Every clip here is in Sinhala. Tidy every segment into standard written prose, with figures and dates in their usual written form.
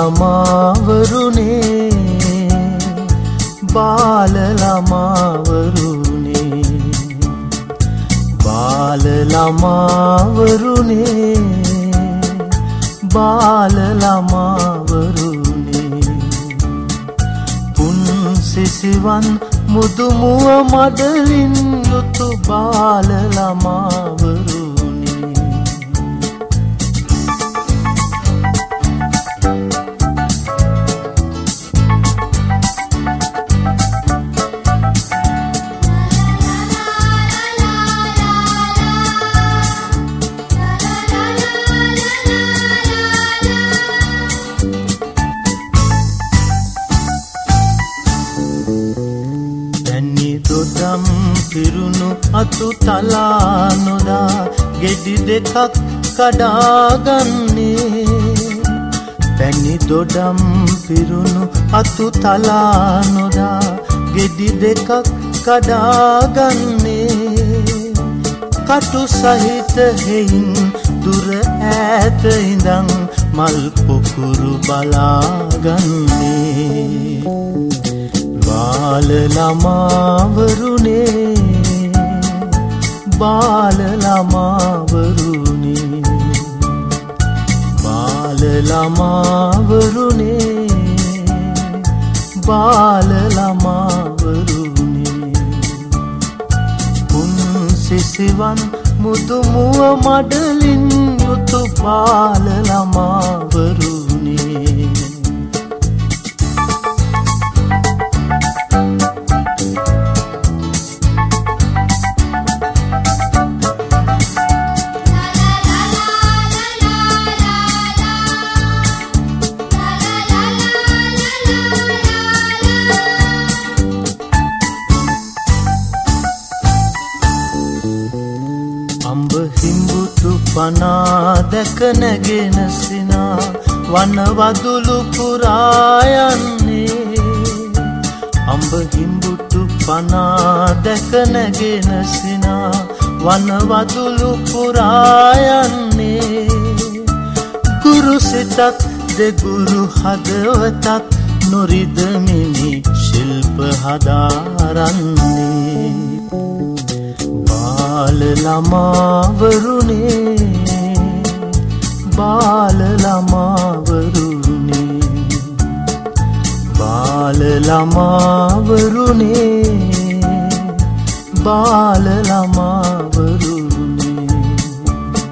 ළමාවරුනේ බාල ළමාවරුනේ බාල ළමාවරුනේ බාල ළමාවරුනේ පුන් සිසිවන් මුදුමුව මඩලින් යුතු බාල ළමාවරුනේ පිරුණු අතු තලා නොදා ගෙඩි දෙකක් කඩාගන්නේ පැණි දොඩම් පිරුණු අතු තලා නොදා ගෙඩි දෙකක් කඩාගන්නේ කටු සහිත හේයින් දුර ඈත ඉඳන් මල් පොකුරු බලාගන්නේ බාල ළමාවරුනේ බාල ළමාවරුනේ බාල ළමාවරුනේ බාල ළමාවරුනේ පුන් සිසිවන් මුදුමුව මඩලින් යුතු බාල ළමාවරුනේ අඹ හිඹුතු පනා දැක නැගෙන සිනා වනවදුලු පුරා යන්නේ අඹ හිඹුතු පනා දැක නැගෙන සිනා වනවදුලු පුරා යන්නේ ගුරු සිතත් දෙගුරු හදවතත් නොරිදමිනි ශිල්ප හදාරන්නේ බාල ළමාවරුනේ බාල ළමාවරුනේ බාල ළමාවරුනේ බාල ළමාවරුනේ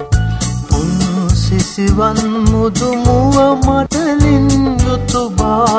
පුන් සිසිවන් මුදුමුව මඩලින් යුතු බාල